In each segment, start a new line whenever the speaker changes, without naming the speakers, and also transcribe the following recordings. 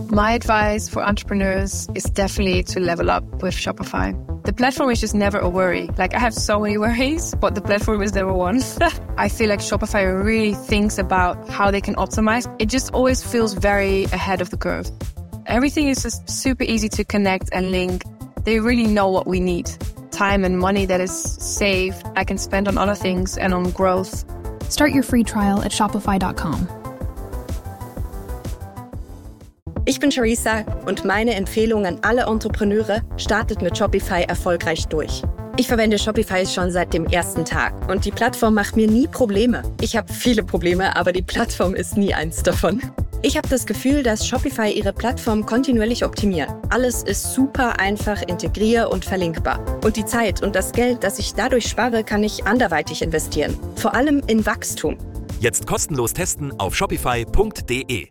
My advice for entrepreneurs is definitely to level up with Shopify. The platform is just never a worry. Like, I have so many worries, but the platform is number one. I feel like Shopify really thinks about how they can optimize. It just always feels very ahead of the curve. Everything is just super easy to connect and link. They really know what we need. Time and money that is saved, I can spend on other things and on growth.
Start your free trial at shopify.com.
Ich bin Charissa und meine Empfehlung an alle Entrepreneure: startet mit Shopify erfolgreich durch. Ich verwende Shopify schon seit dem ersten Tag und die Plattform macht mir nie Probleme. Ich habe viele Probleme, aber die Plattform ist nie eins davon. Ich habe das Gefühl, dass Shopify ihre Plattform kontinuierlich optimiert. Alles ist super einfach integrier- und verlinkbar. Und die Zeit und das Geld, das ich dadurch spare, kann ich anderweitig investieren. Vor allem in Wachstum.
Jetzt kostenlos testen auf shopify.de.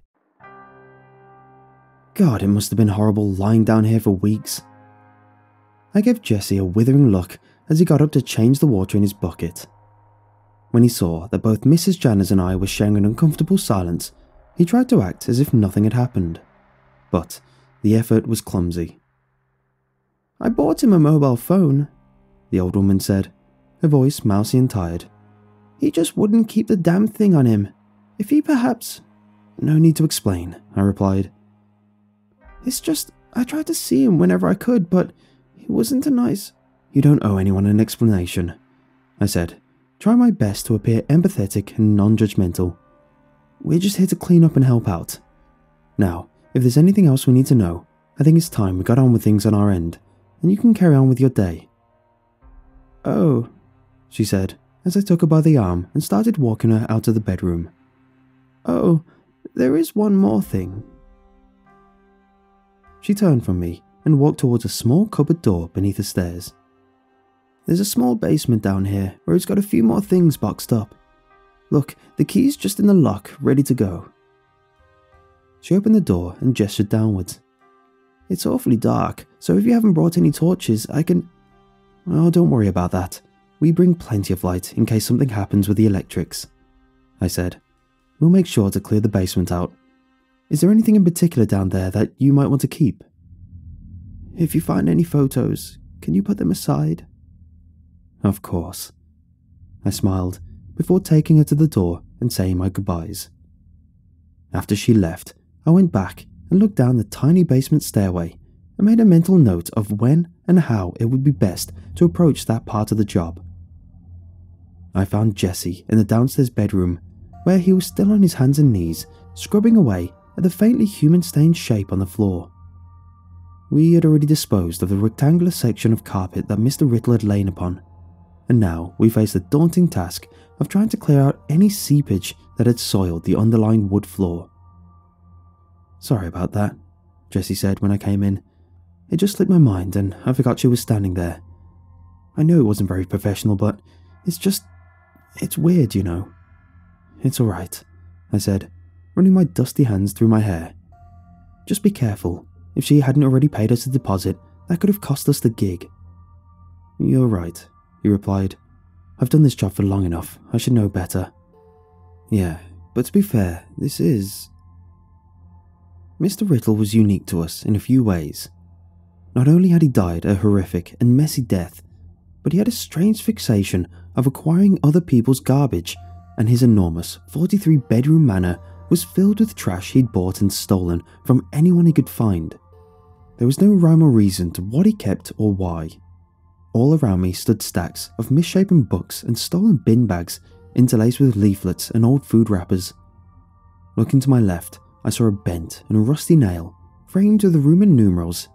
God, it must have been horrible lying down here for weeks. I gave Jesse a withering look as he got up to change the water in his bucket. When he saw that both Mrs. Janners and I were sharing an uncomfortable silence, he tried to act as if nothing had happened. But the effort was clumsy. "I bought him a mobile phone," the old woman said, her voice mousy and tired. "He just wouldn't keep the damn thing on him. If he perhaps—" "No need to explain," I replied. "It's just, I tried to see him whenever I could, but he wasn't a nice—" "You don't owe anyone an explanation," I said, trying my best to appear empathetic and non-judgmental. "We're just here to clean up and help out. Now, if there's anything else we need to know, I think it's time we got on with things on our end, and you can carry on with your day." "Oh," she said, as I took her by the arm and started walking her out of the bedroom. "Oh, there is one more thing." She turned from me and walked towards a small cupboard door beneath the stairs. "There's a small basement down here where it's got a few more things boxed up. Look, the key's just in the lock, ready to go." She opened the door and gestured downwards. "It's awfully dark, so if you haven't brought any torches, I can—" "Oh, don't worry about that. We bring plenty of light in case something happens with the electrics," I said. "We'll make sure to clear the basement out. Is there anything in particular down there that you might want to keep?" "If you find any photos, can you put them aside?" "Of course." I smiled before taking her to the door and saying my goodbyes. After she left, I went back and looked down the tiny basement stairway and made a mental note of when and how it would be best to approach that part of the job. I found Jesse in the downstairs bedroom, where he was still on his hands and knees, scrubbing away at the faintly human-stained shape on the floor. We had already disposed of the rectangular section of carpet that Mr. Riddle had lain upon, and now we faced the daunting task of trying to clear out any seepage that had soiled the underlying wood floor. "Sorry about that," Jesse said when I came in. "It just slipped my mind and I forgot she was standing there. I know it wasn't very professional, but it's weird, you know." "It's alright," I said, running my dusty hands through my hair. "Just be careful. If she hadn't already paid us a deposit, that could have cost us the gig." "You're right," he replied. "I've done this job for long enough. I should know better." "Yeah, but to be fair, this is—" Mr. Riddle was unique to us in a few ways. Not only had he died a horrific and messy death, but he had a strange fixation of acquiring other people's garbage, and his enormous 43-bedroom manor was filled with trash he'd bought and stolen from anyone he could find. There was no rhyme or reason to what he kept or why. All around me stood stacks of misshapen books and stolen bin bags interlaced with leaflets and old food wrappers. Looking to my left, I saw a bent and rusty nail framed with the Roman numerals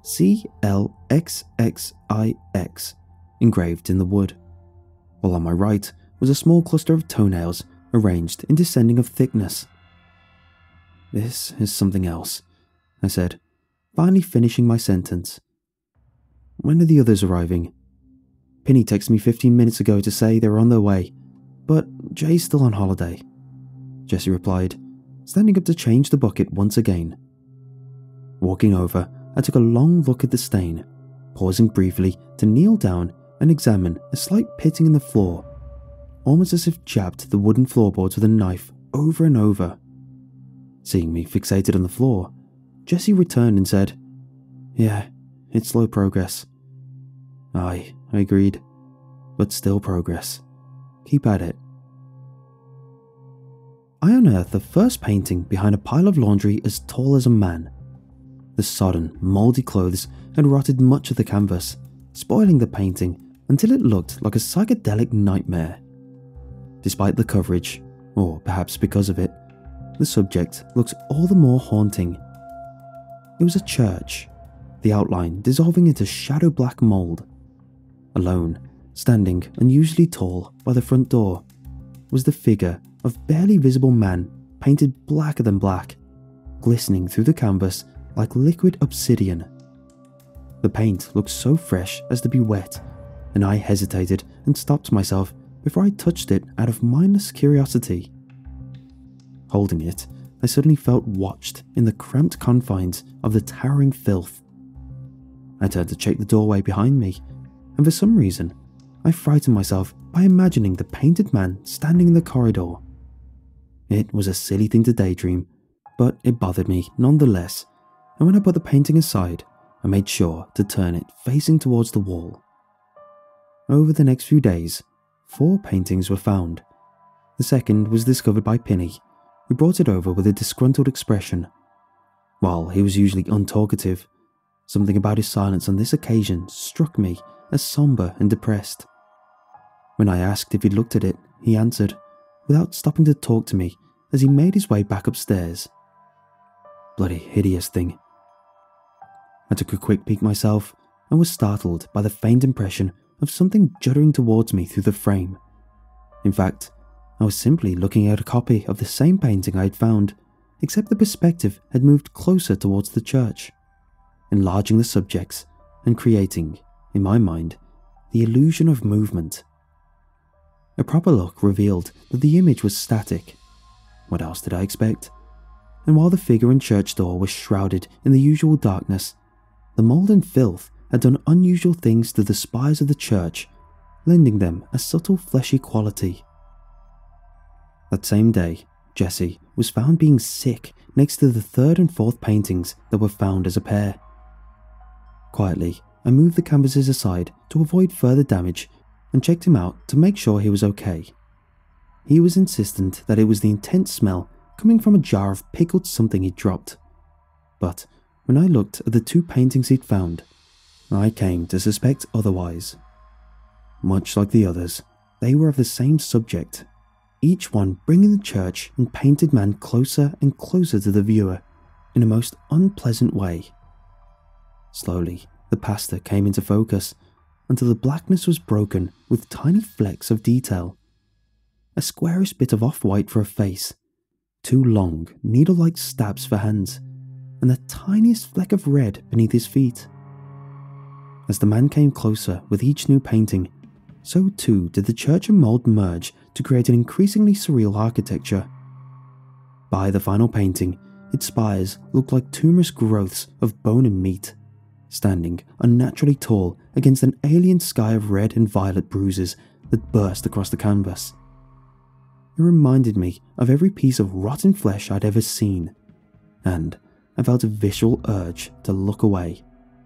CLXXIX engraved in the wood, while on my right was a small cluster of toenails arranged in descending of thickness. "This is something else," I said, finally finishing my sentence. "When are the others arriving?" "Penny texted me 15 minutes ago to say they were on their way, but Jay's still on holiday," Jesse replied, standing up to change the bucket once again. Walking over, I took a long look at the stain, pausing briefly to kneel down and examine a slight pitting in the floor, almost as if jabbed the wooden floorboards with a knife over and over. Seeing me fixated on the floor, Jessie returned and said, "Yeah, it's slow progress." "Aye," I agreed, "but still progress. Keep at it." I unearthed the first painting behind a pile of laundry as tall as a man. The sodden, mouldy clothes had rotted much of the canvas, spoiling the painting until it looked like a psychedelic nightmare. Despite the coverage, or perhaps because of it, the subject looks all the more haunting. It was a church, the outline dissolving into shadow black mould. Alone, standing unusually tall by the front door, was the figure of barely visible man painted blacker than black, glistening through the canvas like liquid obsidian. The paint looked so fresh as to be wet, and I hesitated and stopped myself before I touched it out of mindless curiosity. Holding it, I suddenly felt watched in the cramped confines of the towering filth. I turned to check the doorway behind me, and for some reason, I frightened myself by imagining the painted man standing in the corridor. It was a silly thing to daydream, but it bothered me nonetheless, and when I put the painting aside, I made sure to turn it facing towards the wall. Over the next few days, 4 paintings were found. The second was discovered by Pinny, who brought it over with a disgruntled expression. While he was usually untalkative, something about his silence on this occasion struck me as somber and depressed. When I asked if he'd looked at it, he answered, without stopping to talk to me as he made his way back upstairs. Bloody hideous thing. I took a quick peek myself and was startled by the faint impression of something juddering towards me through the frame. In fact, I was simply looking at a copy of the same painting I had found, except the perspective had moved closer towards the church, enlarging the subjects and creating, in my mind, the illusion of movement. A proper look revealed that the image was static. What else did I expect? And while the figure and church door were shrouded in the usual darkness, the mould and filth had done unusual things to the spires of the church, lending them a subtle fleshy quality. That same day, Jessie was found being sick next to the 3rd and 4th paintings that were found as a pair. Quietly, I moved the canvases aside to avoid further damage and checked him out to make sure he was okay. He was insistent that it was the intense smell coming from a jar of pickled something he'd dropped. But when I looked at the 2 paintings he'd found, I came to suspect otherwise. Much like the others, they were of the same subject, each one bringing the church and painted man closer and closer to the viewer in a most unpleasant way. Slowly, the pastor came into focus until the blackness was broken with tiny flecks of detail. A squarish bit of off-white for a face, 2 long, needle-like stabs for hands, and the tiniest fleck of red beneath his feet. As the man came closer with each new painting, so too did the church and mould merge to create an increasingly surreal architecture. By the final painting, its spires looked like tumorous growths of bone and meat, standing unnaturally tall against an alien sky of red and violet bruises that burst across the canvas. It reminded me of every piece of rotten flesh I'd ever seen, and I felt a visceral urge to look away.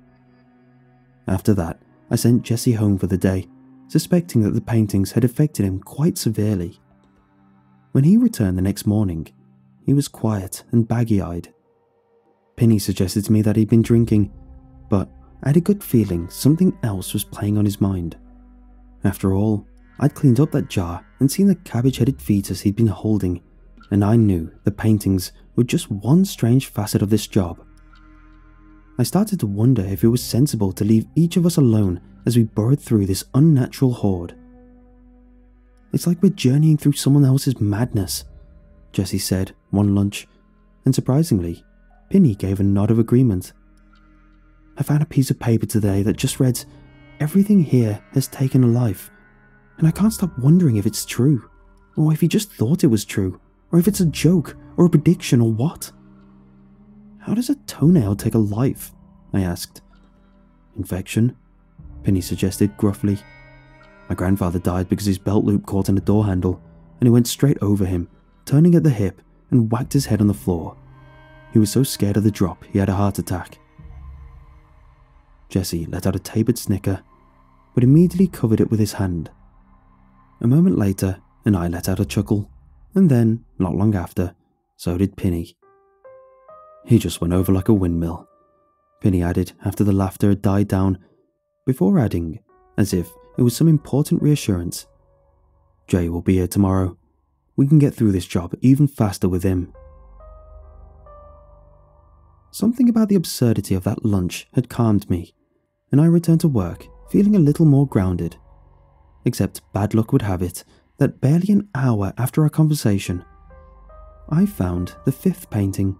After that, I sent Jessie home for the day, suspecting that the paintings had affected him quite severely. When he returned the next morning, he was quiet and baggy-eyed. Penny suggested to me that he'd been drinking, but I had a good feeling something else was playing on his mind. After all, I'd cleaned up that jar and seen the cabbage-headed fetus he'd been holding, and I knew the paintings were just one strange facet of this job. I started to wonder if it was sensible to leave each of us alone as we burrowed through this unnatural horde. "It's like we're journeying through someone else's madness," Jessie said one lunch, and surprisingly, Penny gave a nod of agreement. "I found a piece of paper today that just read, 'Everything here has taken a life,' and I can't stop wondering if it's true, or if he just thought it was true, or if it's a joke, or a prediction, or what." "How does a toenail take a life?" I asked. "Infection," Penny suggested gruffly. "My grandfather died because his belt loop caught in a door handle, and it went straight over him, turning at the hip, and whacked his head on the floor. he was so scared of the drop he had a heart attack. Jesse let out a tapered snicker, but immediately covered it with his hand. A moment later, and I let out a chuckle, and then, not long after, so did Pinny. He just went over like a windmill, Pinny added after the laughter had died down, before adding, as if it was some important reassurance, "Jay will be here tomorrow. We can get through this job even faster with him." Something about the absurdity of that lunch had calmed me, and I returned to work feeling a little more grounded. Except bad luck would have it that barely an hour after our conversation, I found the 5th painting.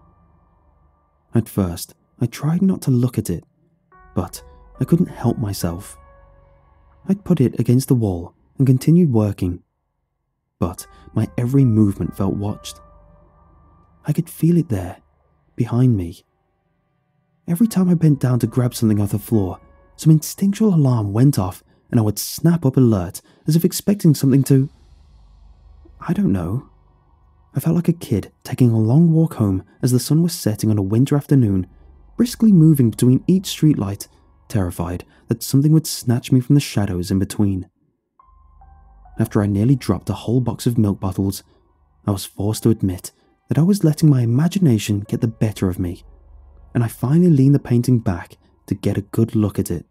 At first, I tried not to look at it, but I couldn't help myself. I'd put it against the wall and continued working, but my every movement felt watched. I could feel it there, behind me. Every time I bent down to grab something off the floor, some instinctual alarm went off and I would snap up alert as if expecting something to... I don't know. I felt like a kid taking a long walk home as the sun was setting on a winter afternoon, briskly moving between each streetlight, terrified that something would snatch me from the shadows in between. After I nearly dropped a whole box of milk bottles, I was forced to admit that I was letting my imagination get the better of me, and I finally leaned the painting back to get a good look at it.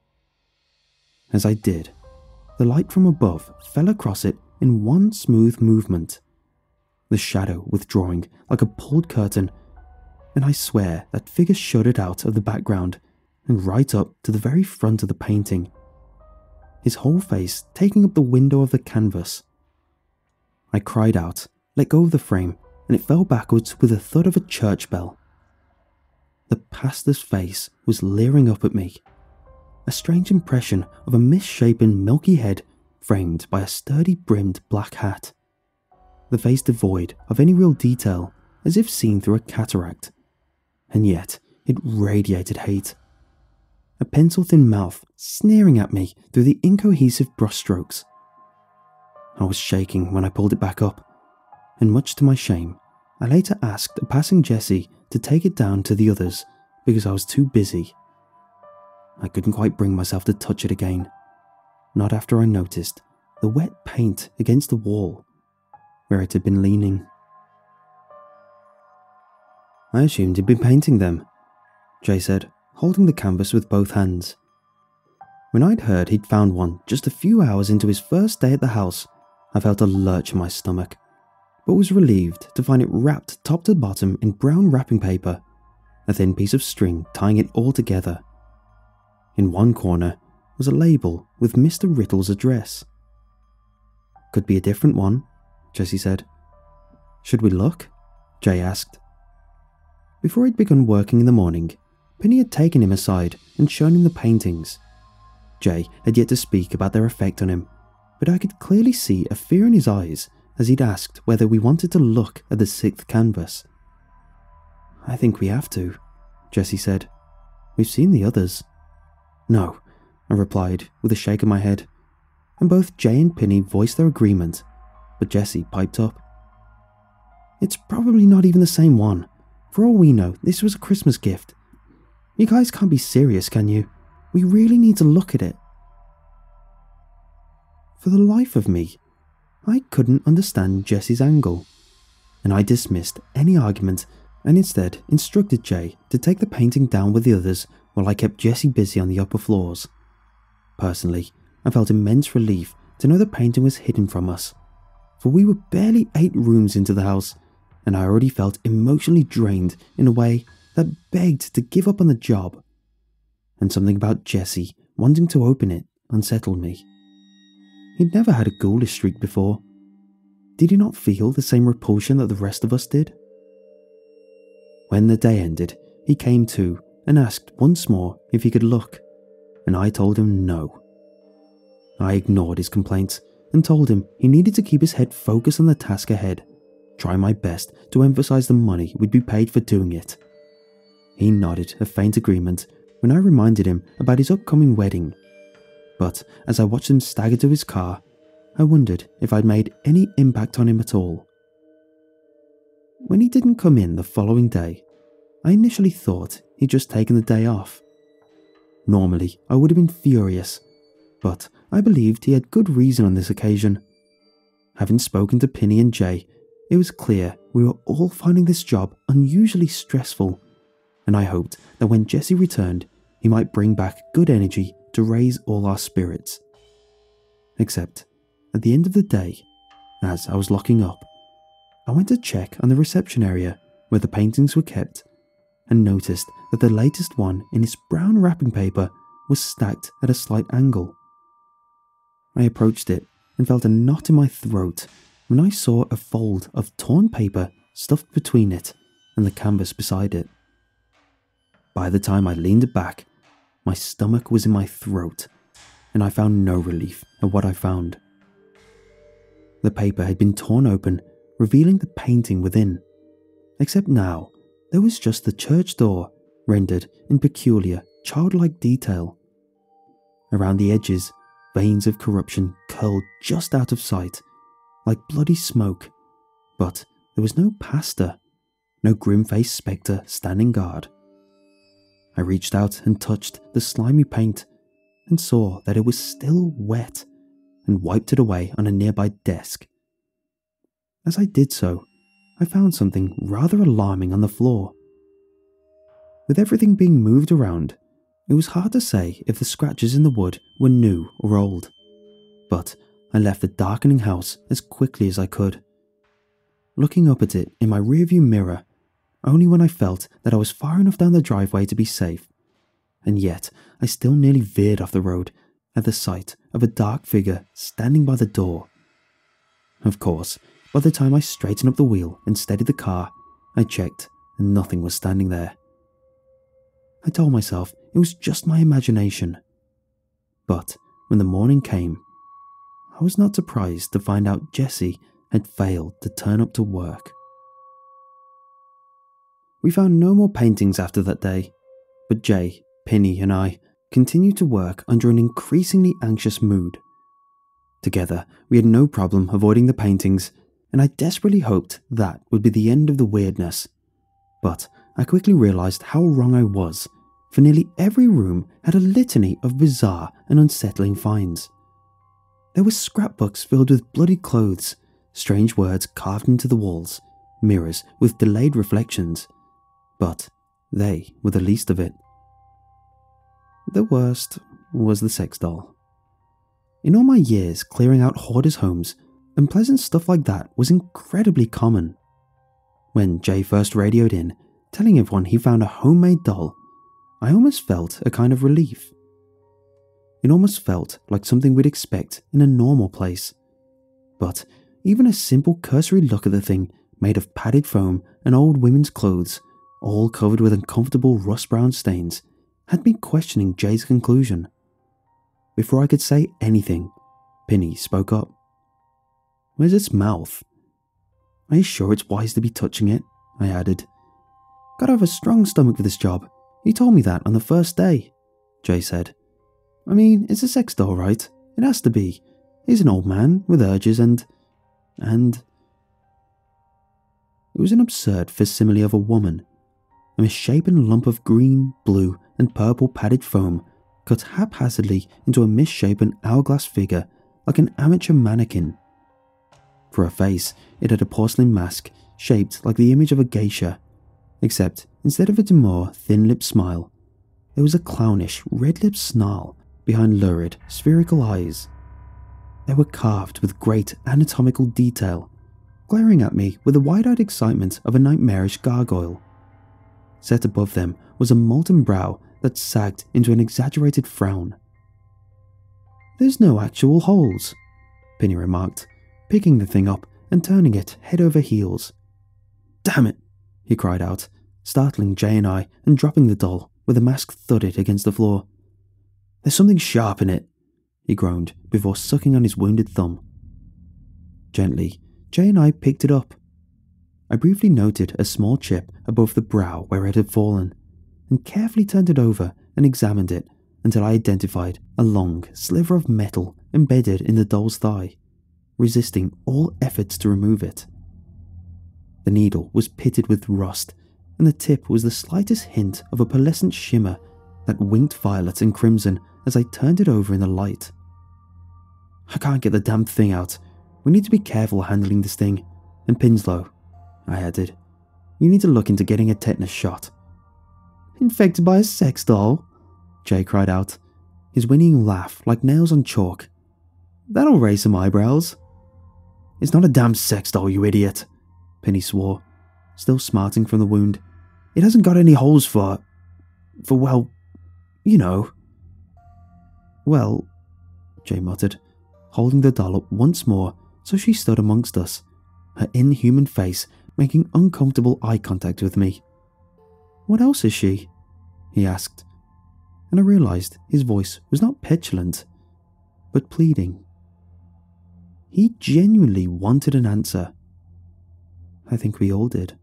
As I did, the light from above fell across it in one smooth movement, the shadow withdrawing like a pulled curtain, and I swear that figure shuddered out of the background and right up to the very front of the painting, his whole face taking up the window of the canvas. I cried out, let go of the frame, and it fell backwards with the thud of a church bell. The pastor's face was leering up at me, a strange impression of a misshapen milky head framed by a sturdy brimmed black hat, the face devoid of any real detail as if seen through a cataract, and yet it radiated hate. A pencil-thin mouth sneering at me through the incohesive brushstrokes. I was shaking when I pulled it back up, and much to my shame, I later asked a passing Jesse to take it down to the others because I was too busy. I couldn't quite bring myself to touch it again, not after I noticed the wet paint against the wall where it had been leaning. "I assumed you'd been painting them," Jay said, holding the canvas with both hands. When I'd heard he'd found one just a few hours into his first day at the house, I felt a lurch in my stomach, but was relieved to find it wrapped top to bottom in brown wrapping paper, a thin piece of string tying it all together. In one corner was a label with Mr. Riddle's address. "Could be a different one," Jesse said. "Should we look?" Jay asked. Before he'd begun working in the morning, Penny had taken him aside and shown him the paintings. Jay had yet to speak about their effect on him, but I could clearly see a fear in his eyes as he'd asked whether we wanted to look at the 6th canvas. "I think we have to," Jesse said. "We've seen the others." "No," I replied with a shake of my head, and both Jay and Penny voiced their agreement, but Jesse piped up. "It's probably not even the same one. For all we know, this was a Christmas gift. You guys can't be serious, can you? We really need to look at it." For the life of me, I couldn't understand Jesse's angle, and I dismissed any argument and instead instructed Jay to take the painting down with the others while I kept Jesse busy on the upper floors. Personally, I felt immense relief to know the painting was hidden from us, for we were barely 8 rooms into the house, and I already felt emotionally drained in a way that begged to give up on the job, and something about Jesse wanting to open it unsettled me. He'd never had a ghoulish streak before. Did he not feel the same repulsion that the rest of us did? When the day ended, he came to and asked once more if he could look, and I told him no. I ignored his complaints and told him he needed to keep his head focused on the task ahead, try my best to emphasize the money we'd be paid for doing it. He nodded a faint agreement when I reminded him about his upcoming wedding, but as I watched him stagger to his car, I wondered if I'd made any impact on him at all. When he didn't come in the following day, I initially thought he'd just taken the day off. Normally, I would have been furious, but I believed he had good reason on this occasion. Having spoken to Penny and Jay, it was clear we were all finding this job unusually stressful, and I hoped that when Jesse returned, he might bring back good energy to raise all our spirits. Except, at the end of the day, as I was locking up, I went to check on the reception area where the paintings were kept and noticed that the latest one in its brown wrapping paper was stacked at a slight angle. I approached it and felt a knot in my throat when I saw a fold of torn paper stuffed between it and the canvas beside it. By the time I leaned back, my stomach was in my throat, and I found no relief at what I found. The paper had been torn open, revealing the painting within, except now there was just the church door rendered in peculiar, childlike detail. Around the edges, veins of corruption curled just out of sight, like bloody smoke, but there was no pastor, no grim-faced spectre standing guard. I reached out and touched the slimy paint and saw that it was still wet and wiped it away on a nearby desk. As I did so, I found something rather alarming on the floor. With everything being moved around, it was hard to say if the scratches in the wood were new or old, but I left the darkening house as quickly as I could. Looking up at it in my rearview mirror, only when I felt that I was far enough down the driveway to be safe, and yet I still nearly veered off the road at the sight of a dark figure standing by the door. Of course, by the time I straightened up the wheel and steadied the car, I checked and nothing was standing there. I told myself it was just my imagination. But when the morning came, I was not surprised to find out Jesse had failed to turn up to work. We found no more paintings after that day, but Jay, Penny and I continued to work under an increasingly anxious mood. Together, we had no problem avoiding the paintings, and I desperately hoped that would be the end of the weirdness. But I quickly realised how wrong I was, for nearly every room had a litany of bizarre and unsettling finds. There were scrapbooks filled with bloody clothes, strange words carved into the walls, mirrors with delayed reflections, but they were the least of it. The worst was the sex doll. In all my years clearing out hoarders' homes, unpleasant stuff like that was incredibly common. When Jay first radioed in, telling everyone he found a homemade doll, I almost felt a kind of relief. It almost felt like something we'd expect in a normal place. But even a simple cursory look at the thing made of padded foam and old women's clothes, all covered with uncomfortable rust-brown stains, had me questioning Jay's conclusion. Before I could say anything, Penny spoke up. "Where's its mouth?" "Are you sure it's wise to be touching it?" I added. "Gotta have a strong stomach for this job. You told me that on the first day," Jay said. "I mean, it's a sex doll, right? It has to be. He's an old man with urges and... It was an absurd facsimile of a woman, a misshapen lump of green, blue and purple padded foam cut haphazardly into a misshapen hourglass figure like an amateur mannequin. For a face, it had a porcelain mask shaped like the image of a geisha, except instead of a demure, thin-lipped smile, there was a clownish, red-lipped snarl behind lurid, spherical eyes. They were carved with great anatomical detail, glaring at me with the wide-eyed excitement of a nightmarish gargoyle. Set above them was a molten brow that sagged into an exaggerated frown. "There's no actual holes," Penny remarked, picking the thing up and turning it head over heels. "Damn it," he cried out, startling Jay and I and dropping the doll with the mask thudded against the floor. "There's something sharp in it," he groaned before sucking on his wounded thumb. Gently, Jay and I picked it up. I briefly noted a small chip above the brow where it had fallen, and carefully turned it over and examined it until I identified a long sliver of metal embedded in the doll's thigh, resisting all efforts to remove it. The needle was pitted with rust, and the tip was the slightest hint of a pearlescent shimmer that winked violet and crimson as I turned it over in the light. I can't get the damn thing out. We need to be careful handling this thing. And Pinslow, I added, you need to look into getting a tetanus shot. Infected by a sex doll? Jay cried out, his whinnying laugh like nails on chalk. That'll raise some eyebrows. It's not a damn sex doll, you idiot, Penny swore, still smarting from the wound. It hasn't got any holes for well, you know. Well, Jay muttered, holding the doll up once more so she stood amongst us, her inhuman face making uncomfortable eye contact with me. What else is she? He asked, and I realised his voice was not petulant, but pleading. He genuinely wanted an answer. I think we all did.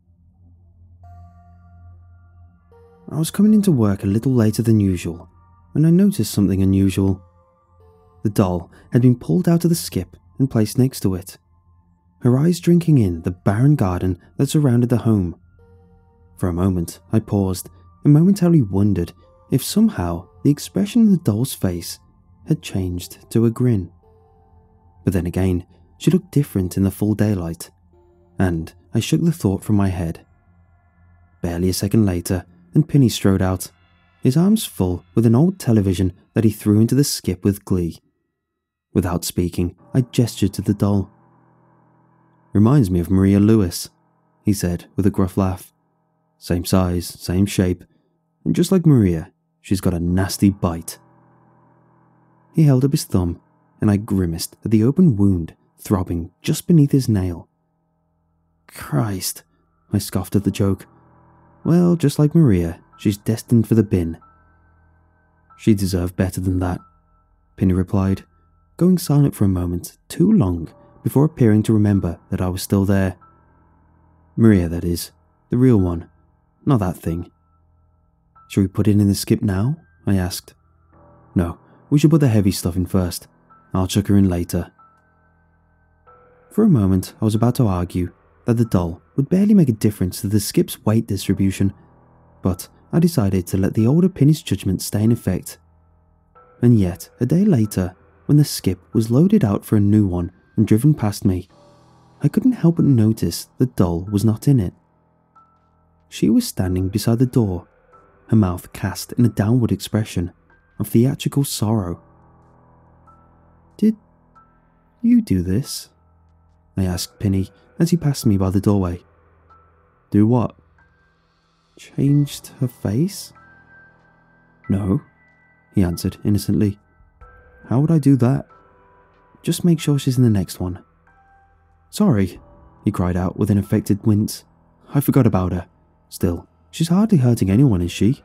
I was coming into work a little later than usual when I noticed something unusual. The doll had been pulled out of the skip and placed next to it, her eyes drinking in the barren garden that surrounded the home. For a moment, I paused and momentarily wondered if somehow the expression on the doll's face had changed to a grin. But then again, she looked different in the full daylight, and I shook the thought from my head. Barely a second later, and Penny strode out, his arms full with an old television that he threw into the skip with glee. Without speaking, I gestured to the doll. Reminds me of Maria Lewis, he said with a gruff laugh. Same size, same shape, and just like Maria, she's got a nasty bite. He held up his thumb, and I grimaced at the open wound throbbing just beneath his nail. Christ, I scoffed at the joke. Well, just like Maria, she's destined for the bin. She deserved better than that, Penny replied, going silent for a moment too long before appearing to remember that I was still there. Maria, that is, the real one, not that thing. Shall we put it in the skip now? I asked. No, we should put the heavy stuff in first. I'll chuck her in later. For a moment, I was about to argue that the doll would barely make a difference to the skip's weight distribution, but I decided to let the older Penny's judgment stay in effect. And yet, a day later, when the skip was loaded out for a new one and driven past me, I couldn't help but notice the doll was not in it. She was standing beside the door, her mouth cast in a downward expression of theatrical sorrow. Did you do this? I asked Penny as he passed me by the doorway. Do what? Changed her face? No, he answered innocently. How would I do that? Just make sure she's in the next one. Sorry, he cried out with an affected wince. I forgot about her. Still, she's hardly hurting anyone, is she?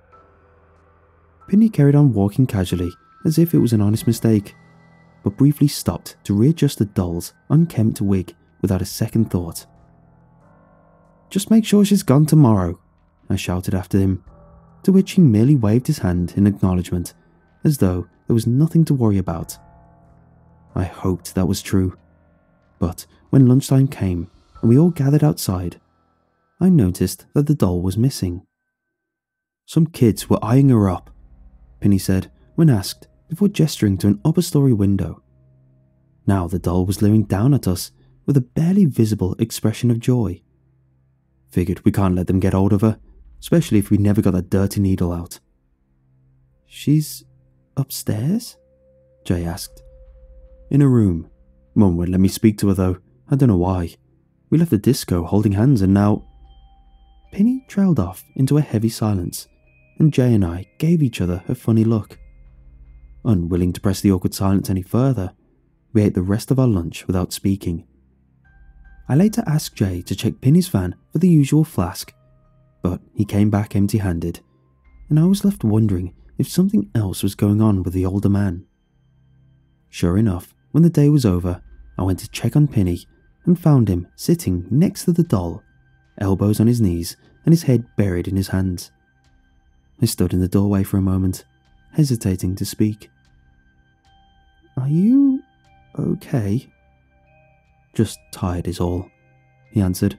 Penny carried on walking casually as if it was an honest mistake, but briefly stopped to readjust the doll's unkempt wig without a second thought. Just make sure she's gone tomorrow, I shouted after him, to which he merely waved his hand in acknowledgement, as though there was nothing to worry about. I hoped that was true, but when lunchtime came and we all gathered outside, I noticed that the doll was missing. Some kids were eyeing her up, Penny said when asked before gesturing to an upper-story window. Now the doll was leering down at us with a barely visible expression of joy. Figured we can't let them get hold of her, especially if we never got that dirty needle out. She's upstairs? Jay asked. In a room. Mum wouldn't let me speak to her though. I don't know why. We left the disco holding hands and now... Penny trailed off into a heavy silence, and Jay and I gave each other a funny look. Unwilling to press the awkward silence any further, we ate the rest of our lunch without speaking. I later asked Jay to check Penny's van for the usual flask, but he came back empty-handed, and I was left wondering if something else was going on with the older man. Sure enough, when the day was over, I went to check on Penny and found him sitting next to the doll, elbows on his knees and his head buried in his hands. I stood in the doorway for a moment, hesitating to speak. Are you okay? Just tired is all, he answered,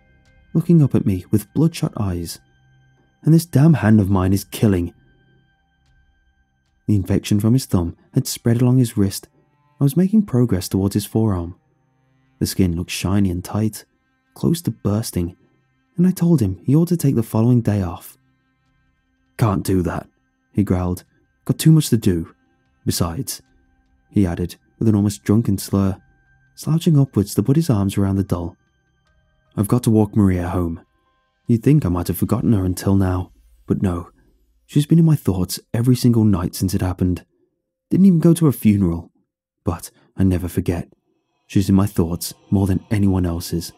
looking up at me with bloodshot eyes. And this damn hand of mine is killing. The infection from his thumb had spread along his wrist. I was making progress towards his forearm. The skin looked shiny and tight, close to bursting, and I told him he ought to take the following day off. "Can't do that," he growled. "Got too much to do. Besides," he added with an almost drunken slur, slouching upwards to put his arms around the doll, "I've got to walk Maria home. You'd think I might have forgotten her until now, but no. She's been in my thoughts every single night since it happened. Didn't even go to her funeral. But I never forget. She's in my thoughts more than anyone else's."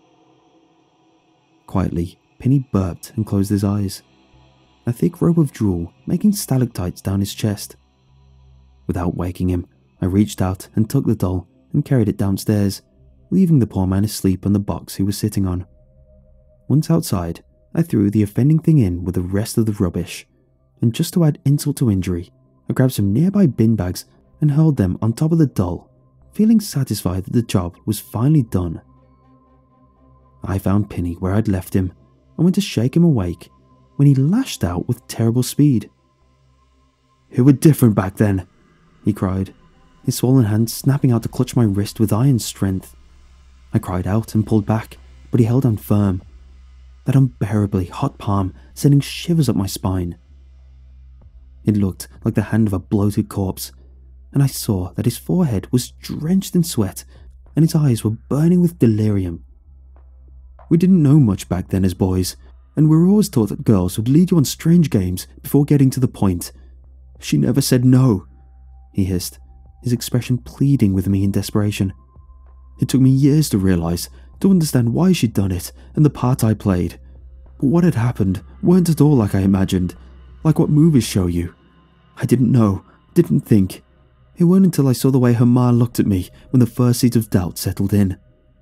Quietly, Penny burped and closed his eyes, a thick rope of drool making stalactites down his chest. Without waking him, I reached out and took the doll and carried it downstairs, leaving the poor man asleep on the box he was sitting on. Once outside, I threw the offending thing in with the rest of the rubbish, and just to add insult to injury, I grabbed some nearby bin bags and hurled them on top of the doll, feeling satisfied that the job was finally done. I found Penny where I'd left him and went to shake him awake when he lashed out with terrible speed. "It were different back then," he cried, his swollen hand snapping out to clutch my wrist with iron strength. I cried out and pulled back, but he held on firm, that unbearably hot palm sending shivers up my spine. It looked like the hand of a bloated corpse, and I saw that his forehead was drenched in sweat and his eyes were burning with delirium. We didn't know much back then as boys, and we were always taught that girls would lead you on strange games before getting to the point. "She never said no," he hissed, his expression pleading with me in desperation. "It took me years to realize, to understand why she'd done it and the part I played. But what had happened weren't at all like I imagined, like what movies show you. I didn't know, didn't think. It weren't until I saw the way her ma looked at me when the first seeds of doubt settled in."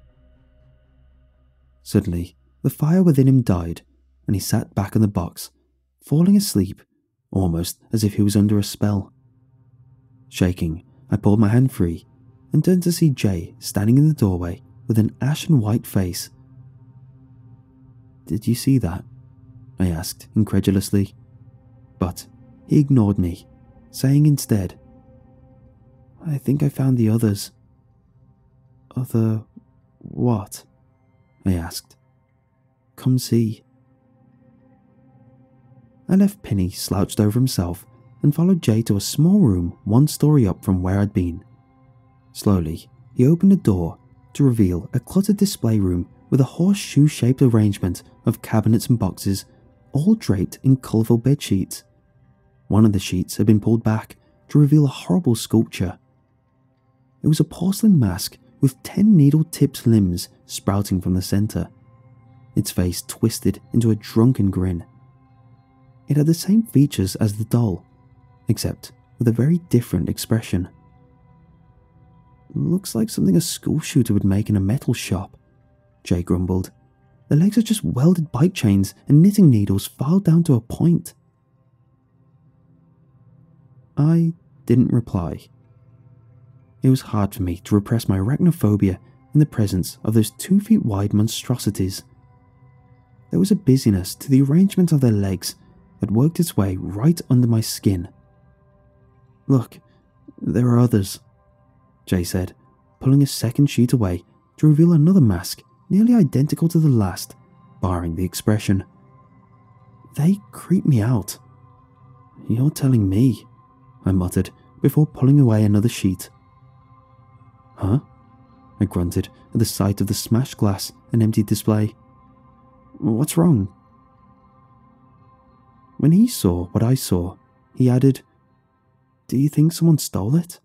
Suddenly, the fire within him died, and he sat back on the box, falling asleep, almost as if he was under a spell. Shaking, I pulled my hand free and turned to see Jay standing in the doorway with an ashen white face. "Did you see that?" I asked incredulously. But he ignored me, saying instead, "I think I found the others." "Other what?" I asked. "Come see." I left Penny slouched over himself and followed Jay to a small room 1 story up from where I'd been. Slowly, he opened a door to reveal a cluttered display room with a horseshoe-shaped arrangement of cabinets and boxes, all draped in colourful bedsheets. One of the sheets had been pulled back to reveal a horrible sculpture. It was a porcelain mask with 10 needle-tipped limbs sprouting from the centre, its face twisted into a drunken grin. It had the same features as the doll, except with a very different expression. "Looks like something a school shooter would make in a metal shop," Jay grumbled. "The legs are just welded bike chains and knitting needles filed down to a point." I didn't reply. It was hard for me to repress my arachnophobia in the presence of those 2 feet wide monstrosities. There was a busyness to the arrangement of their legs that worked its way right under my skin. "Look, there are others," Jay said, pulling a second sheet away to reveal another mask nearly identical to the last, barring the expression. "They creep me out." "You're telling me," I muttered before pulling away another sheet. "Huh?" I grunted at the sight of the smashed glass and empty display. "What's wrong?" When he saw what I saw, he added, "Do you think someone stole it?"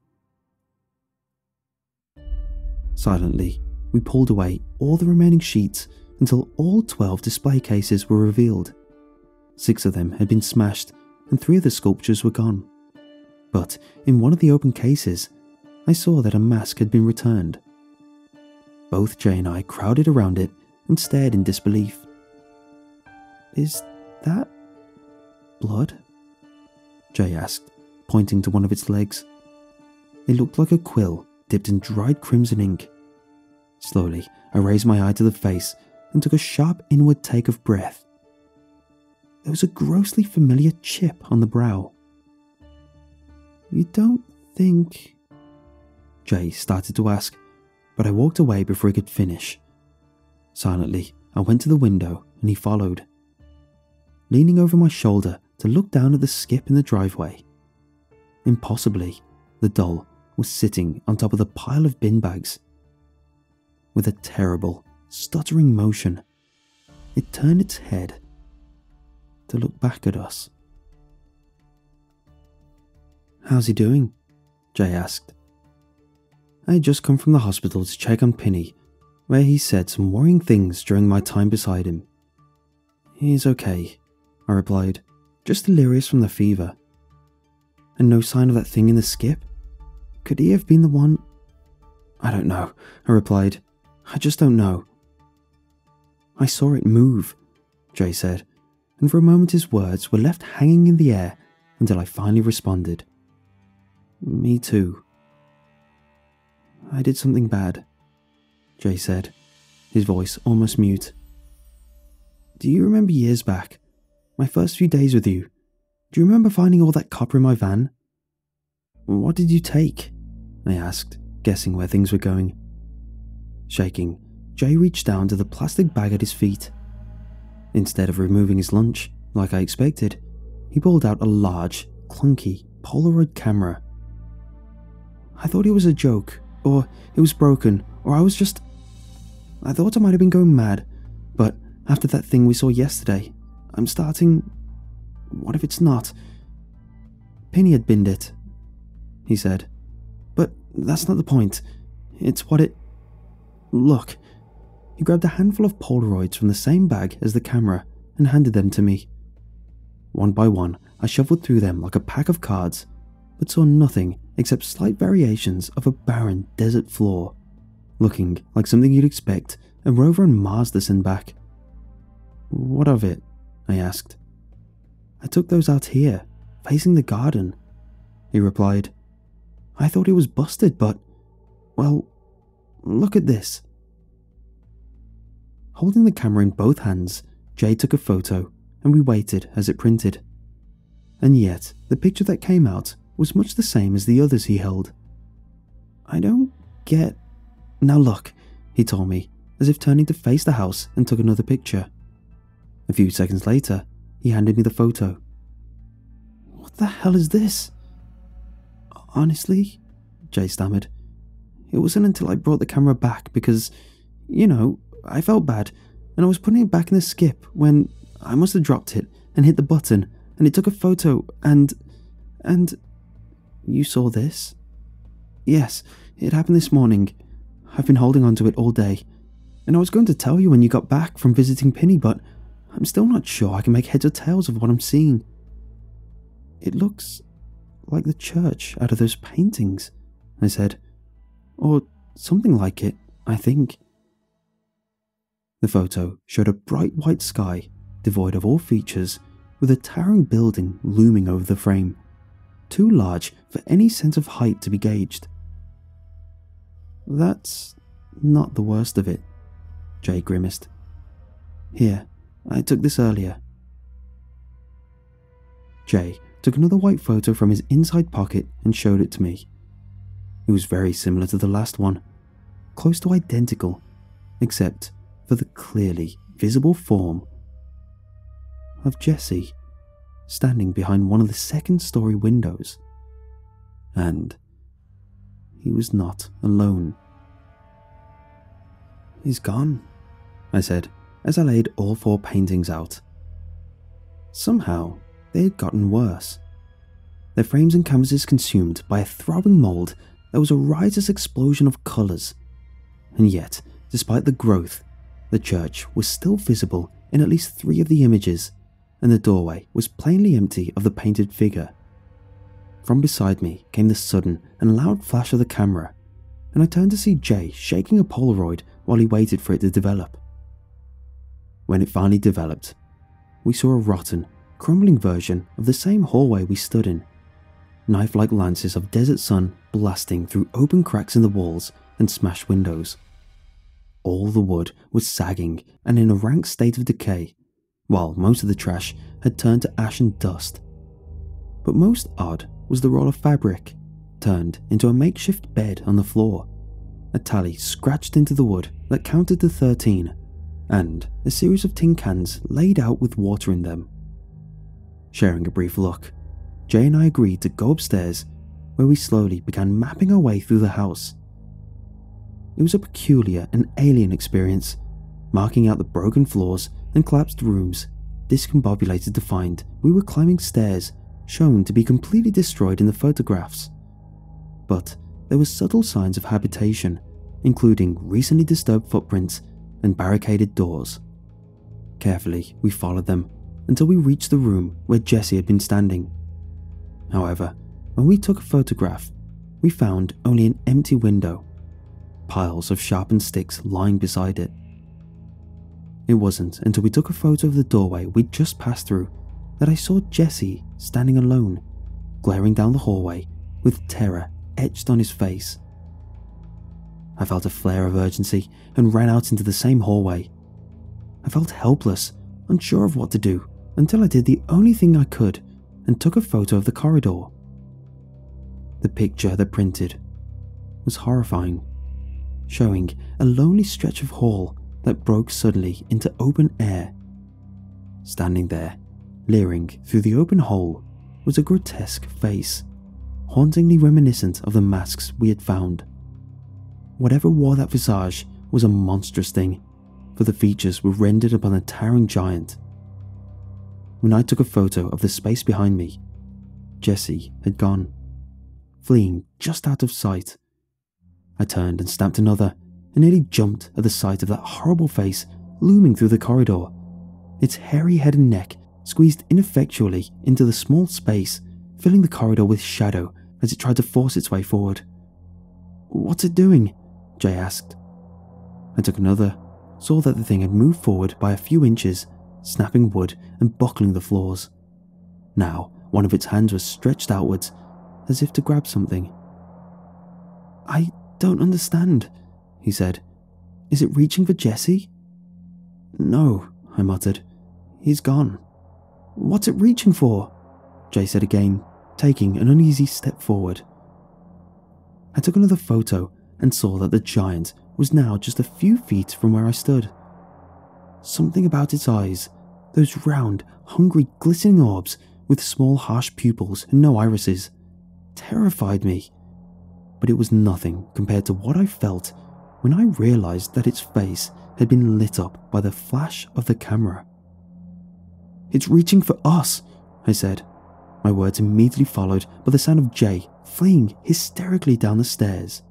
Silently, we pulled away all the remaining sheets until all 12 display cases were revealed. 6 of them had been smashed and 3 of the sculptures were gone. But in one of the open cases, I saw that a mask had been returned. Both Jay and I crowded around it and stared in disbelief. "Is that blood?" Jay asked, pointing to one of its legs. It looked like a quill dipped in dried crimson ink. Slowly, I raised my eye to the face and took a sharp inward take of breath. There was a grossly familiar chip on the brow. "You don't think..." Jay started to ask, but I walked away before he could finish. Silently, I went to the window and he followed, leaning over my shoulder to look down at the skip in the driveway. Impossibly, the doll was sitting on top of the pile of bin bags. With a terrible, stuttering motion, it turned its head to look back at us. "How's he doing?" Jay asked. I had just come from the hospital to check on Penny, where he said some worrying things during my time beside him. "He's okay," I replied, "just delirious from the fever." "And no sign of that thing in the skip? Could he have been the one?" "I don't know," I replied. "I just don't know." "I saw it move," Jay said, and for a moment his words were left hanging in the air until I finally responded. "Me too." "I did something bad," Jay said, his voice almost mute. "Do you remember years back, my first few days with you? Do you remember finding all that copper in my van?" "What did you take?" I asked, guessing where things were going. Shaking, Jay reached down to the plastic bag at his feet. Instead of removing his lunch, like I expected, he pulled out a large, clunky Polaroid camera. "I thought it was a joke, or it was broken, or I thought I might have been going mad, but after that thing we saw yesterday, I'm starting... What if it's not? Penny had binned it," he said. "But that's not the point. It's what it... Look." He grabbed a handful of Polaroids from the same bag as the camera and handed them to me. One by one, I shuffled through them like a pack of cards, but saw nothing except slight variations of a barren desert floor, looking like something you'd expect a rover on Mars to send back. "What of it?" I asked. "I took those out here, facing the garden," he replied. "I thought it was busted, but... well, look at this." Holding the camera in both hands, Jay took a photo and we waited as it printed. And yet, the picture that came out was much the same as the others he held. "I don't get... Now look," he told me, as if turning to face the house, and took another picture. A few seconds later, he handed me the photo. "What the hell is this?" "Honestly," Jay stammered, "it wasn't until I brought the camera back because, I felt bad, and I was putting it back in the skip when I must have dropped it and hit the button, and it took a photo, and... You saw this?" "Yes, it happened this morning. I've been holding on to it all day, and I was going to tell you when you got back from visiting Penny, but I'm still not sure I can make heads or tails of what I'm seeing. It looks like the church out of those paintings," I said. "Or something like it, I think." The photo showed a bright white sky, devoid of all features, with a towering building looming over the frame, too large for any sense of height to be gauged. "That's not the worst of it," Jay grimaced. "Here, I took this earlier." Jay took another white photo from his inside pocket and showed it to me. It was very similar to the last one, close to identical, except for the clearly visible form of Jesse standing behind one of the second-story windows. And he was not alone. "He's gone," I said, as I laid all 4 paintings out. Somehow, they had gotten worse. Their frames and canvases consumed by a throbbing mould, there was a riotous explosion of colours. And yet, despite the growth, the church was still visible in at least 3 of the images, and the doorway was plainly empty of the painted figure. From beside me came the sudden and loud flash of the camera, and I turned to see Jay shaking a Polaroid while he waited for it to develop. When it finally developed, we saw a rotten, crumbling version of the same hallway we stood in, knife-like lances of desert sun blasting through open cracks in the walls and smashed windows. All the wood was sagging and in a rank state of decay, while most of the trash had turned to ash and dust. But most odd was the roll of fabric, turned into a makeshift bed on the floor, a tally scratched into the wood that counted to 13, and a series of tin cans laid out with water in them. Sharing a brief look, Jay and I agreed to go upstairs, where we slowly began mapping our way through the house. It was a peculiar and alien experience, marking out the broken floors and collapsed rooms, discombobulated to find we were climbing stairs shown to be completely destroyed in the photographs. But there were subtle signs of habitation, including recently disturbed footprints and barricaded doors. Carefully, we followed them until we reached the room where Jessie had been standing. However, when we took a photograph, we found only an empty window, piles of sharpened sticks lying beside it. It wasn't until we took a photo of the doorway we'd just passed through that I saw Jessie standing alone, glaring down the hallway with terror etched on his face. I felt a flare of urgency and ran out into the same hallway. I felt helpless, unsure of what to do, until I did the only thing I could and took a photo of the corridor. The picture that printed was horrifying, showing a lonely stretch of hall that broke suddenly into open air. Standing there, leering through the open hole, was a grotesque face, hauntingly reminiscent of the masks we had found. Whatever wore that visage was a monstrous thing, for the features were rendered upon a towering giant. When I took a photo of the space behind me, Jessie had gone, fleeing just out of sight. I turned and snapped another, and nearly jumped at the sight of that horrible face looming through the corridor, its hairy head and neck squeezed ineffectually into the small space, filling the corridor with shadow as it tried to force its way forward. "What's it doing?" Jay asked. I took another, saw that the thing had moved forward by a few inches, snapping wood and buckling the floors. Now, one of its hands was stretched outwards, as if to grab something. "I don't understand," he said. "Is it reaching for Jessie?" "No," I muttered. "He's gone." "What's it reaching for?" Jay said again, taking an uneasy step forward. I took another photo and saw that the giant was now just a few feet from where I stood. Something about its eyes, those round, hungry, glistening orbs with small, harsh pupils and no irises, terrified me. But it was nothing compared to what I felt when I realized that its face had been lit up by the flash of the camera. "It's reaching for us," I said. My words immediately followed by the sound of Jay fleeing hysterically down the stairs.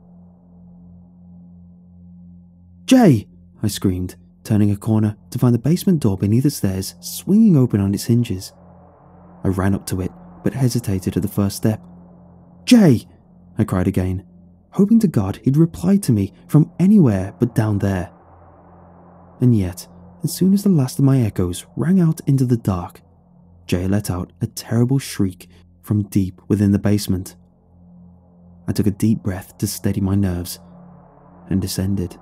"Jay!" I screamed, turning a corner to find the basement door beneath the stairs swinging open on its hinges. I ran up to it, but hesitated at the first step. "Jay!" I cried again, hoping to God he'd reply to me from anywhere but down there. And yet, as soon as the last of my echoes rang out into the dark, Jay let out a terrible shriek from deep within the basement. I took a deep breath to steady my nerves and descended.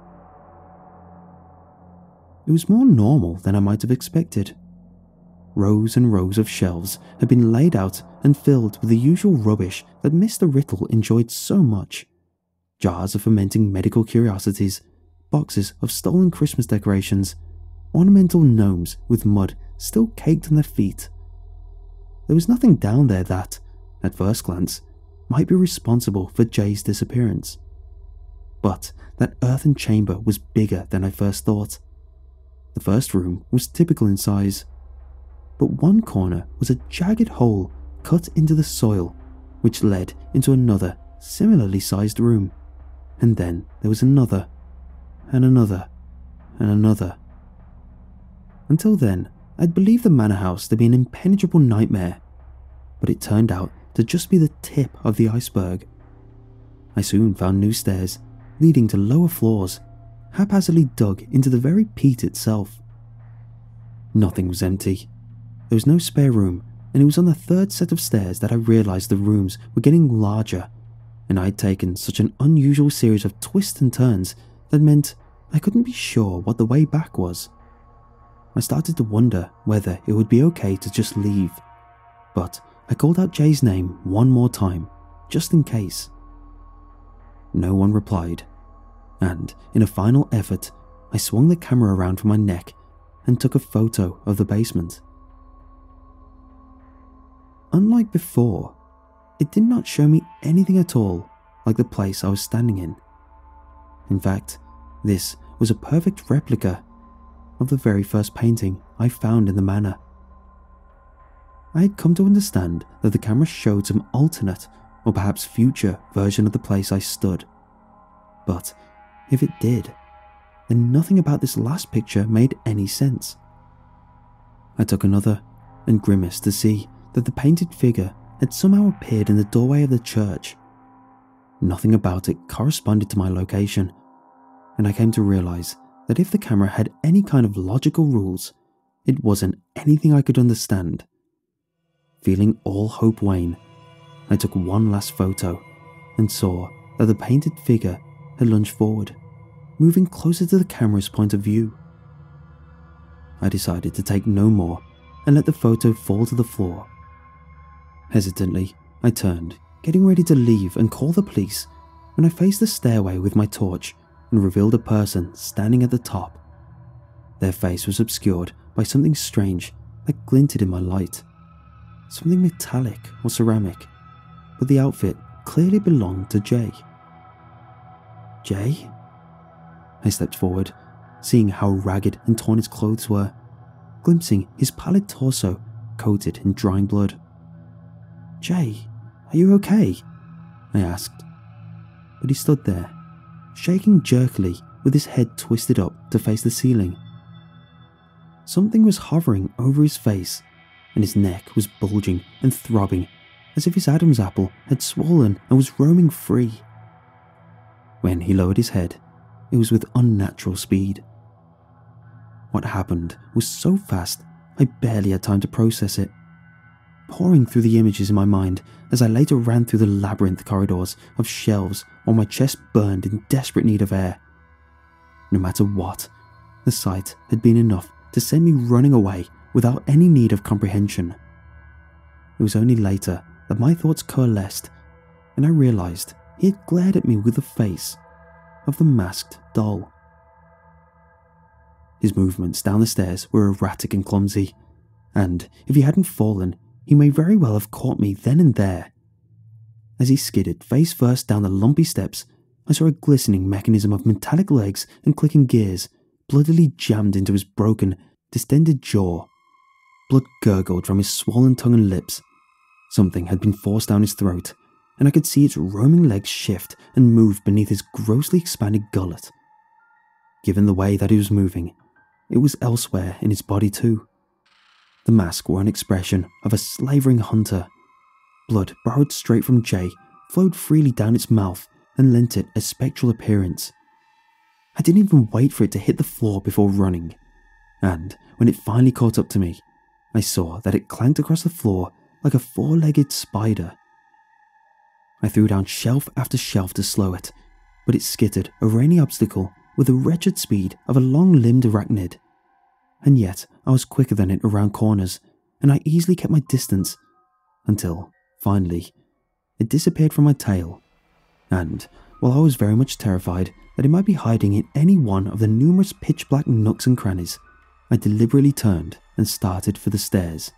It was more normal than I might have expected. Rows and rows of shelves had been laid out and filled with the usual rubbish that Mr. Riddle enjoyed so much. Jars of fermenting medical curiosities, boxes of stolen Christmas decorations, ornamental gnomes with mud still caked on their feet. There was nothing down there that, at first glance, might be responsible for Jay's disappearance. But that earthen chamber was bigger than I first thought. The first room was typical in size, but one corner was a jagged hole cut into the soil, which led into another similarly sized room. And then there was another, and another, and another. Until then, I'd believed the manor house to be an impenetrable nightmare, but it turned out to just be the tip of the iceberg. I soon found new stairs, leading to lower floors, haphazardly dug into the very peat itself. Nothing was empty. There was no spare room, and it was on the third set of stairs that I realized the rooms were getting larger, and I'd taken such an unusual series of twists and turns that meant I couldn't be sure what the way back was. I started to wonder whether it would be okay to just leave, but I called out Jay's name one more time, just in case. No one replied, and in a final effort, I swung the camera around from my neck and took a photo of the basement. Unlike before, it did not show me anything at all like the place I was standing in. In fact, this was a perfect replica of the very first painting I found in the manor. I had come to understand that the camera showed some alternate or perhaps future version of the place I stood. But if it did, then nothing about this last picture made any sense. I took another and grimaced to see that the painted figure had somehow appeared in the doorway of the church. Nothing about it corresponded to my location, and I came to realize that if the camera had any kind of logical rules, it wasn't anything I could understand. Feeling all hope wane, I took one last photo and saw that the painted figure had lunged forward, moving closer to the camera's point of view. I decided to take no more and let the photo fall to the floor. Hesitantly, I turned, getting ready to leave and call the police, when I faced the stairway with my torch and revealed a person standing at the top. Their face was obscured by something strange that glinted in my light. Something metallic or ceramic, but the outfit clearly belonged to Jay. Jay? I stepped forward, seeing how ragged and torn his clothes were, glimpsing his pallid torso coated in drying blood. Jay, are you okay? I asked. But he stood there, shaking jerkily with his head twisted up to face the ceiling. Something was hovering over his face, and his neck was bulging and throbbing as if his Adam's apple had swollen and was roaming free. When he lowered his head, it was with unnatural speed. What happened was so fast I barely had time to process it. Pouring through the images in my mind as I later ran through the labyrinth corridors of shelves while my chest burned in desperate need of air. No matter what, the sight had been enough to send me running away without any need of comprehension. It was only later that my thoughts coalesced and I realized he had glared at me with the face of the masked doll. His movements down the stairs were erratic and clumsy, and if he hadn't fallen, he may very well have caught me then and there. As he skidded face first down the lumpy steps, I saw a glistening mechanism of metallic legs and clicking gears bloodily jammed into his broken, distended jaw. Blood gurgled from his swollen tongue and lips. Something had been forced down his throat, and I could see its roaming legs shift and move beneath his grossly expanded gullet. Given the way that he was moving, it was elsewhere in his body too. The mask wore an expression of a slavering hunter. Blood borrowed straight from Jay flowed freely down its mouth and lent it a spectral appearance. I didn't even wait for it to hit the floor before running, and when it finally caught up to me, I saw that it clanked across the floor like a four-legged spider. I threw down shelf after shelf to slow it, but it skittered over any obstacle with the wretched speed of a long-limbed arachnid. And yet I was quicker than it around corners, and I easily kept my distance, until, finally, it disappeared from my tail. And, while I was very much terrified that it might be hiding in any one of the numerous pitch-black nooks and crannies, I deliberately turned and started for the stairs.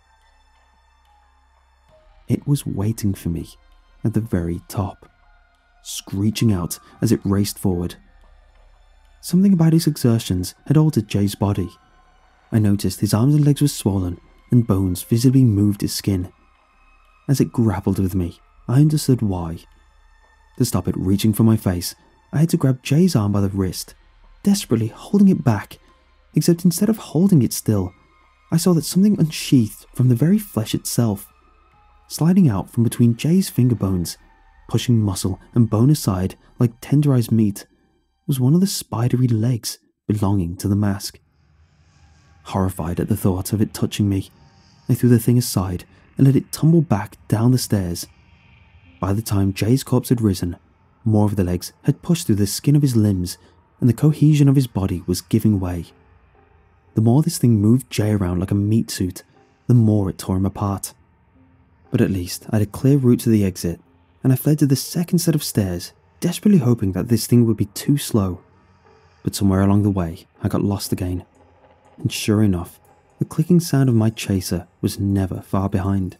It was waiting for me at the very top, screeching out as it raced forward. Something about his exertions had altered Jay's body. I noticed his arms and legs were swollen and bones visibly moved his skin. As it grappled with me, I understood why. To stop it reaching for my face, I had to grab Jay's arm by the wrist, desperately holding it back, except instead of holding it still, I saw that something unsheathed from the very flesh itself. Sliding out from between Jay's finger bones, pushing muscle and bone aside like tenderized meat, was one of the spidery legs belonging to the mask. Horrified at the thought of it touching me, I threw the thing aside and let it tumble back down the stairs. By the time Jay's corpse had risen, more of the legs had pushed through the skin of his limbs and the cohesion of his body was giving way. The more this thing moved Jay around like a meat suit, the more it tore him apart. But at least I had a clear route to the exit, and I fled to the second set of stairs, desperately hoping that this thing would be too slow. But somewhere along the way, I got lost again. And sure enough, the clicking sound of my chaser was never far behind.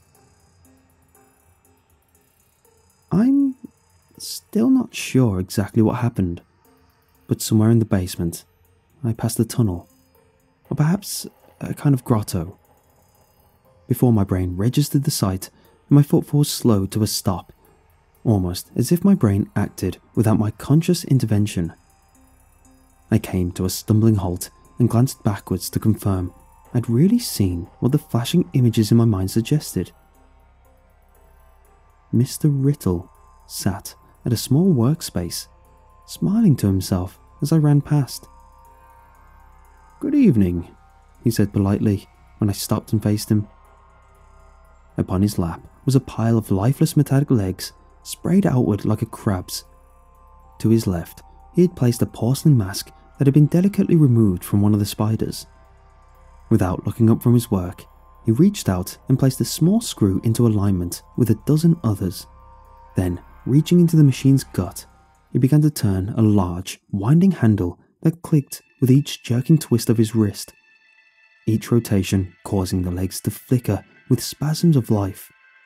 I'm still not sure exactly what happened, but somewhere in the basement, I passed a tunnel, or perhaps a kind of grotto. Before my brain registered the sight, and my footfalls slowed to a stop, almost as if my brain acted without my conscious intervention. I came to a stumbling halt and glanced backwards to confirm I'd really seen what the flashing images in my mind suggested. Mr. Riddle sat at a small workspace, smiling to himself as I ran past. "Good evening," he said politely when I stopped and faced him. Upon his lap was a pile of lifeless metallic legs sprayed outward like a crab's. To his left, he had placed a porcelain mask that had been delicately removed from one of the spiders. Without looking up from his work, he reached out and placed a small screw into alignment with a dozen others. Then, reaching into the machine's gut, he began to turn a large, winding handle that clicked with each jerking twist of his wrist, each rotation causing the legs to flicker with spasms of life.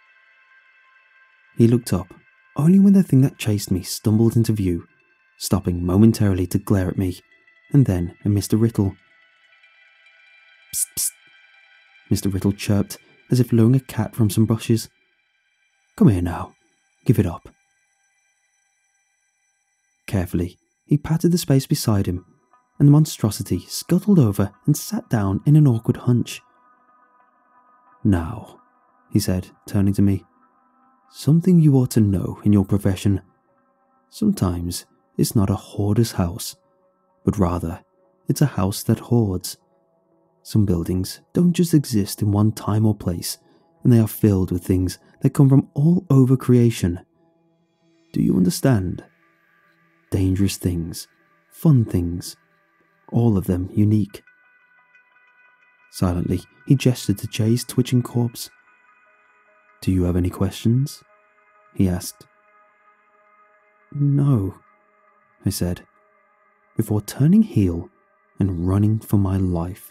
He looked up only when the thing that chased me stumbled into view, stopping momentarily to glare at me, and then at Mr. Riddle. "Psst, psst," Mr. Riddle chirped, as if luring a cat from some bushes. "Come here now, give it up." Carefully, he patted the space beside him, and the monstrosity scuttled over and sat down in an awkward hunch. "Now," he said, turning to me, "something you ought to know in your profession. Sometimes it's not a hoarder's house, but rather it's a house that hoards. Some buildings don't just exist in one time or place, and they are filled with things that come from all over creation. Do you understand? Dangerous things, fun things, all of them unique." Silently, he gestured to Jay's twitching corpse. "Do you have any questions?" he asked. "No," I said, before turning heel and running for my life.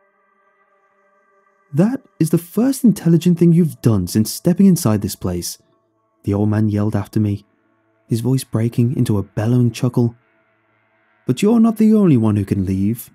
"That is the first intelligent thing you've done since stepping inside this place," the old man yelled after me, his voice breaking into a bellowing chuckle. "But you're not the only one who can leave."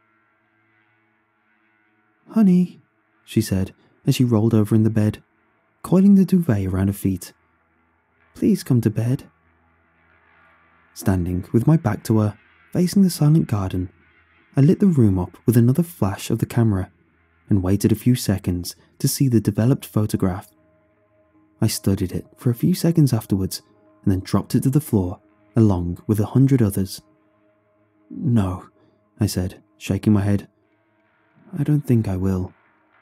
"Honey," she said as she rolled over in the bed, coiling the duvet around her feet, "please come to bed." Standing with my back to her, facing the silent garden, I lit the room up with another flash of the camera and waited a few seconds to see the developed photograph. I studied it for a few seconds afterwards and then dropped it to the floor along with 100 others. "No," I said, shaking my head. "I don't think I will."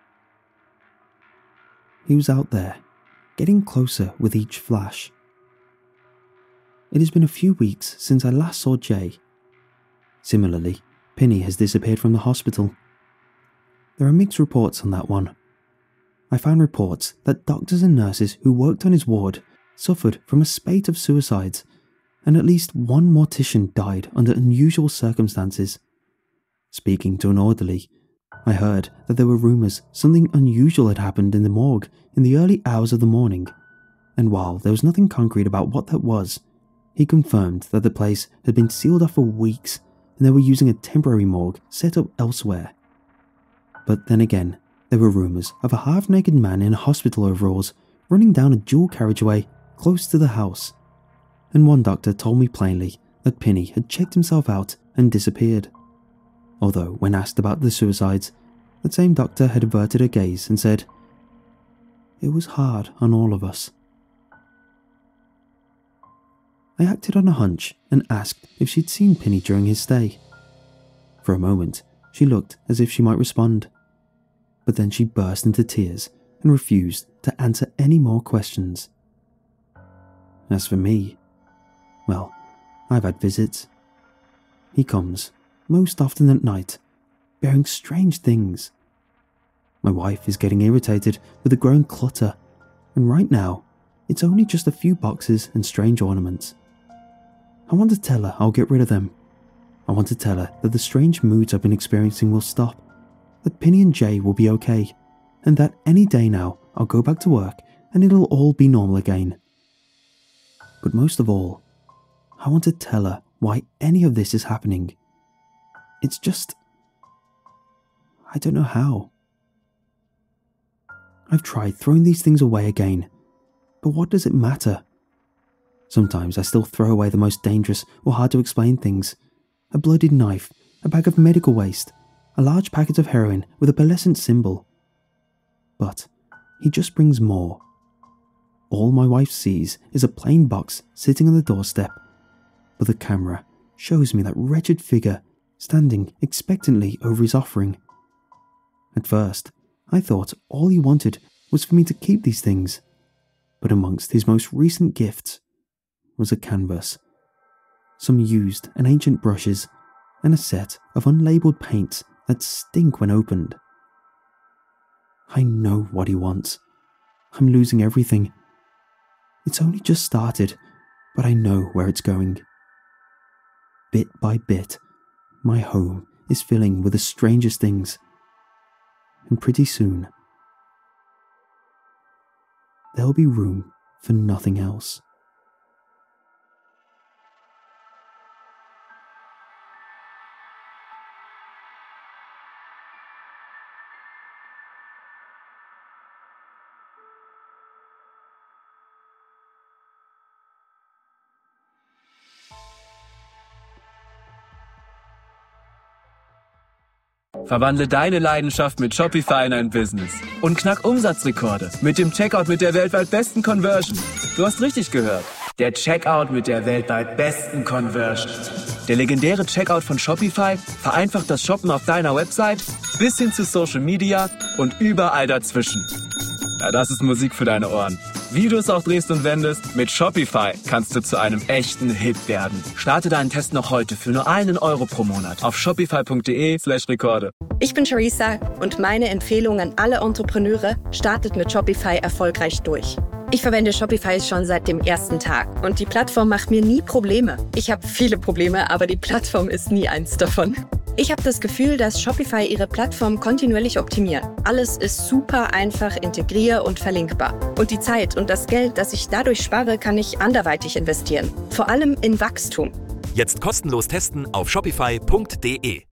He was out there, getting closer with each flash. It has been a few weeks since I last saw Jay. Similarly, Penny has disappeared from the hospital. There are mixed reports on that one. I found reports that doctors and nurses who worked on his ward suffered from a spate of suicides, and at least one mortician died under unusual circumstances. Speaking to an orderly, I heard that there were rumours something unusual had happened in the morgue in the early hours of the morning, and while there was nothing concrete about what that was, he confirmed that the place had been sealed off for weeks and they were using a temporary morgue set up elsewhere. But then again, there were rumours of a half-naked man in hospital overalls running down a dual carriageway close to the house, and one doctor told me plainly that Penny had checked himself out and disappeared. Although when asked about the suicides, that same doctor had averted her gaze and said, "It was hard on all of us." I acted on a hunch and asked if she'd seen Penny during his stay. For a moment, she looked as if she might respond, but then she burst into tears and refused to answer any more questions. As for me, well, I've had visits. He comes, most often at night, bearing strange things. My wife is getting irritated with the growing clutter, and right now, it's only just a few boxes and strange ornaments. I want to tell her I'll get rid of them. I want to tell her that the strange moods I've been experiencing will stop, that Penny and Jay will be okay, and that any day now I'll go back to work and it'll all be normal again. But most of all, I want to tell her why any of this is happening. It's just... I don't know how. I've tried throwing these things away again, but what does it matter? Sometimes I still throw away the most dangerous or hard to explain things. A blooded knife, a bag of medical waste, a large packet of heroin with a pearlescent symbol. But he just brings more. All my wife sees is a plain box sitting on the doorstep, but the camera shows me that wretched figure standing expectantly over his offering. At first, I thought all he wanted was for me to keep these things, but amongst his most recent gifts was a canvas, some used and ancient brushes, and a set of unlabeled paints that stink when opened. I know what he wants. I'm losing everything. It's only just started, but I know where it's going. Bit by bit, my home is filling with the strangest things. And pretty soon, there'll be room for nothing else.
Verwandle deine Leidenschaft mit Shopify in ein Business und knack Umsatzrekorde mit dem Checkout mit der weltweit besten Conversion. Du hast richtig gehört. Der Checkout mit der weltweit besten Conversion. Der legendäre Checkout von Shopify vereinfacht das Shoppen auf deiner Website bis hin zu Social Media und überall dazwischen. Ja, das ist Musik für deine Ohren. Wie du es auch drehst und wendest, mit Shopify kannst du zu einem echten Hit werden. Starte deinen Test noch heute für nur €1 pro Monat auf shopify.de/Rekorde.
Ich bin Theresa und meine Empfehlung an alle Entrepreneure: startet mit Shopify erfolgreich durch. Ich verwende Shopify schon seit dem ersten Tag und die Plattform macht mir nie Probleme. Ich habe viele Probleme, aber die Plattform ist nie eins davon. Ich habe das Gefühl, dass Shopify ihre Plattform kontinuierlich optimiert. Alles ist super einfach integrier- und verlinkbar. Und die Zeit und das Geld, das ich dadurch spare, kann ich anderweitig investieren. Vor allem in Wachstum.
Jetzt kostenlos testen auf shopify.de.